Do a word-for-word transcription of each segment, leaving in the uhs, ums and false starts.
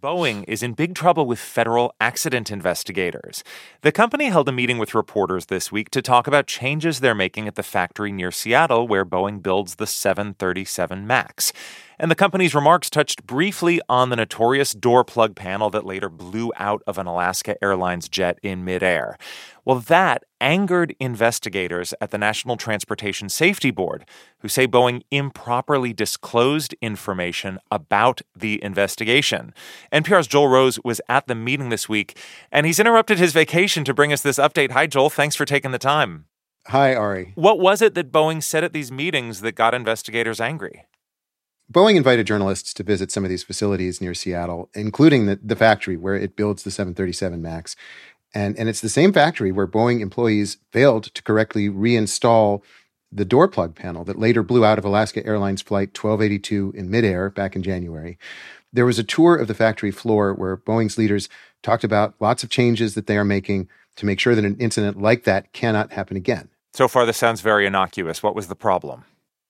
Boeing is in big trouble with federal accident investigators. The company held a meeting with reporters this week to talk about changes they're making at the factory near Seattle where Boeing builds the seven thirty-seven MAX. And the company's remarks touched briefly on the notorious door plug panel that later blew out of an Alaska Airlines jet in midair. Well, that angered investigators at the National Transportation Safety Board, who say Boeing improperly disclosed information about the investigation. N P R's Joel Rose was at the meeting this week, and he's interrupted his vacation to bring us this update. Hi, Joel. Thanks for taking the time. Hi, Ari. What was it that Boeing said at these meetings that got investigators angry? Boeing invited journalists to visit some of these facilities near Seattle, including the, the factory where it builds the seven thirty-seven MAX. And, and it's the same factory where Boeing employees failed to correctly reinstall the door plug panel that later blew out of Alaska Airlines Flight twelve eighty-two in midair back in January. There was a tour of the factory floor where Boeing's leaders talked about lots of changes that they are making to make sure that an incident like that cannot happen again. So far, this sounds very innocuous. What was the problem?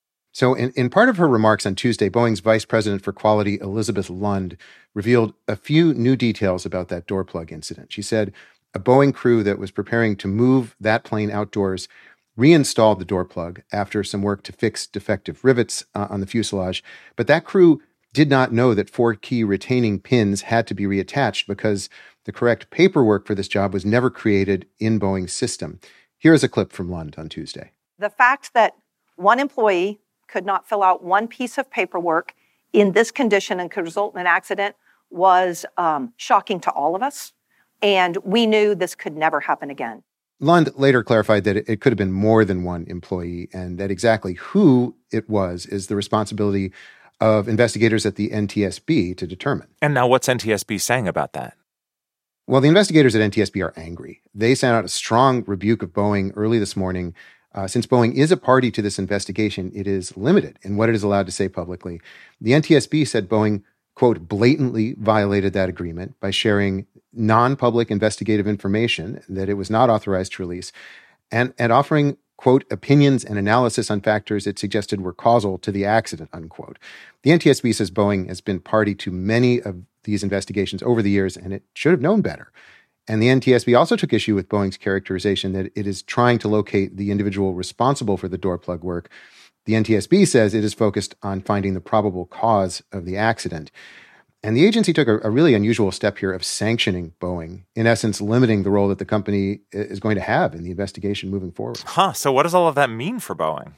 So in, in part of her remarks on Tuesday, Boeing's Vice President for Quality, Elizabeth Lund, revealed a few new details about that door plug incident. She said a Boeing crew that was preparing to move that plane outdoors reinstalled the door plug after some work to fix defective rivets uh, on the fuselage. But that crew did not know that four key retaining pins had to be reattached because the correct paperwork for this job was never created in Boeing's system. Here's a clip from Lund on Tuesday. The fact that one employee could not fill out one piece of paperwork in this condition and could result in an accident was um, shocking to all of us. And we knew this could never happen again. Lund later clarified that it could have been more than one employee and that exactly who it was is the responsibility of investigators at the N T S B to determine. And now what's N T S B saying about that? Well, the investigators at N T S B are angry. They sent out a strong rebuke of Boeing early this morning. Uh, since Boeing is a party to this investigation, it is limited in what it is allowed to say publicly. The N T S B said Boeing, quote, blatantly violated that agreement by sharing non-public investigative information that it was not authorized to release and, and offering, quote, opinions and analysis on factors it suggested were causal to the accident, unquote. The N T S B says Boeing has been party to many of these investigations over the years, and it should have known better. And the N T S B also took issue with Boeing's characterization that it is trying to locate the individual responsible for the door plug work. The N T S B says it is focused on finding the probable cause of the accident. And the agency took a, a really unusual step here of sanctioning Boeing, in essence, limiting the role that the company is going to have in the investigation moving forward. Huh. So what does all of that mean for Boeing?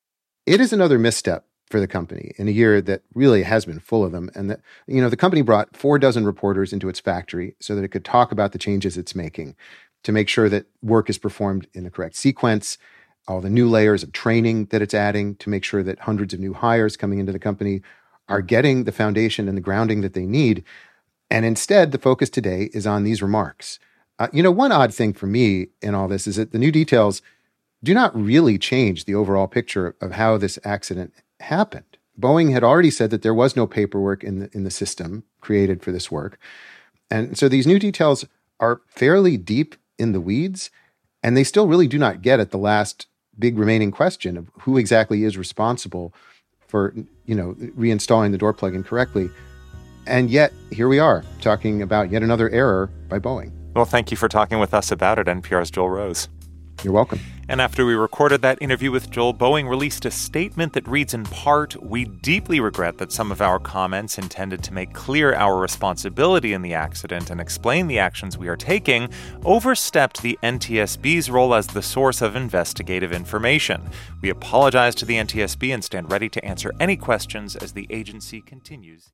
It is another misstep for the company in a year that really has been full of them. And that, you know, the company brought four dozen reporters into its factory so that it could talk about the changes it's making to make sure that work is performed in the correct sequence, all the new layers of training that it's adding to make sure that hundreds of new hires coming into the company are getting the foundation and the grounding that they need. And instead, the focus today is on these remarks. Uh, you know, one odd thing for me in all this is that the new details do not really change the overall picture of how this accident happened. Boeing had already said that there was no paperwork in the, in the system created for this work. And so these new details are fairly deep in the weeds, and they still really do not get at the last big remaining question of who exactly is responsible for, you know, reinstalling the door plug incorrectly. And yet, here we are, talking about yet another error by Boeing. Well, thank you for talking with us about it, N P R's Joel Rose. You're welcome. And after we recorded that interview with Joel, Boeing released a statement that reads in part, "We deeply regret that some of our comments intended to make clear our responsibility in the accident and explain the actions we are taking overstepped the N T S B's role as the source of investigative information. We apologize to the N T S B and stand ready to answer any questions as the agency continues."